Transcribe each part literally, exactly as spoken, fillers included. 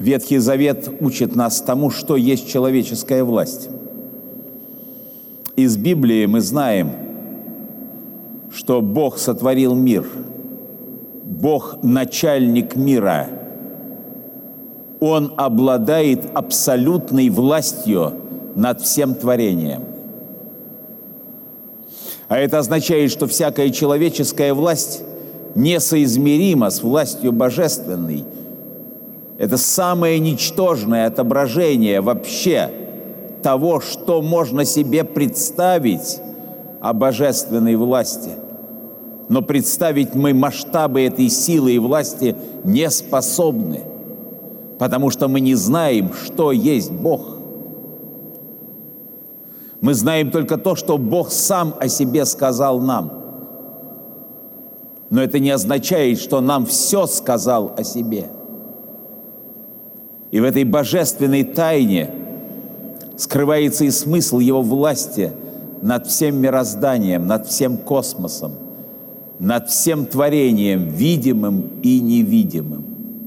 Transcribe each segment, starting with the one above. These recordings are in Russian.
Ветхий Завет учит нас тому, что есть человеческая власть. Из Библии мы знаем, что Бог сотворил мир. Бог – начальник мира. Он обладает абсолютной властью над всем творением. А это означает, что всякая человеческая власть несоизмерима с властью божественной. Это самое ничтожное отображение вообще того, что можно себе представить о божественной власти. Но представить мы масштабы этой силы и власти не способны, потому что мы не знаем, что есть Бог. Мы знаем только то, что Бог сам о себе сказал нам. Но это не означает, что нам все сказал о себе. И в этой божественной тайне скрывается и смысл Его власти над всем мирозданием, над всем космосом, над всем творением, видимым и невидимым.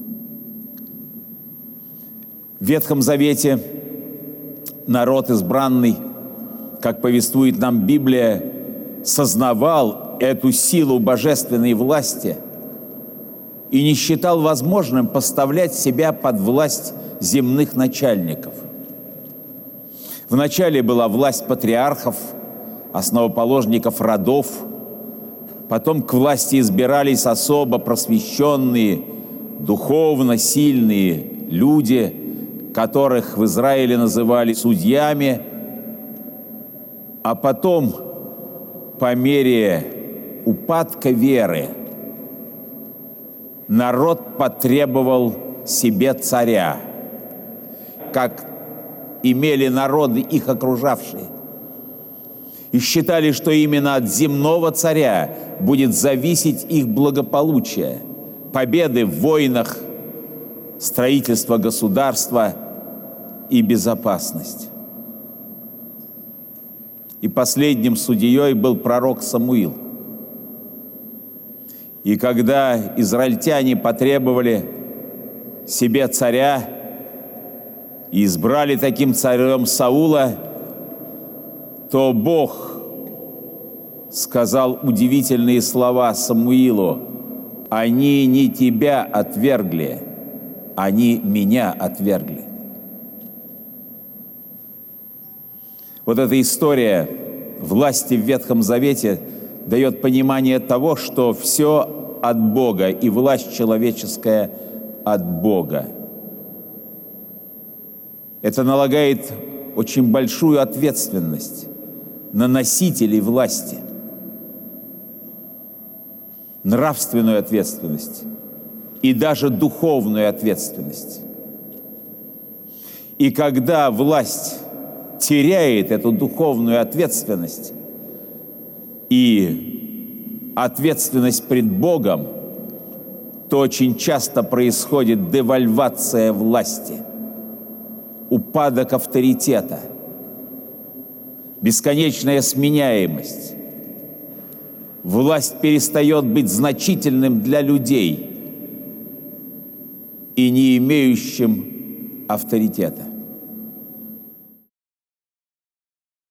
В Ветхом Завете народ избранный, как повествует нам Библия, сознавал эту силу божественной власти и не считал возможным поставлять себя под власть земных начальников. Вначале была власть патриархов, основоположников родов, потом к власти избирались особо просвещенные, духовно сильные люди, которых в Израиле называли судьями, а потом, по мере упадка веры, народ потребовал себе царя, как имели народы их окружавшие, и считали, что именно от земного царя будет зависеть их благополучие, победы в войнах, строительство государства и безопасность. И последним судьей был пророк Самуил. И когда израильтяне потребовали себе царя и избрали таким царем Саула, то Бог сказал удивительные слова Самуилу: «Они не тебя отвергли, они меня отвергли». Вот эта история власти в Ветхом Завете дает понимание того, что все от Бога, и власть человеческая от Бога. Это налагает очень большую ответственность на носителей власти, нравственную ответственность и даже духовную ответственность. И когда власть теряет эту духовную ответственность и ответственность пред Богом, то очень часто происходит девальвация власти, упадок авторитета, бесконечная сменяемость. Власть перестает быть значительным для людей и не имеющим авторитета.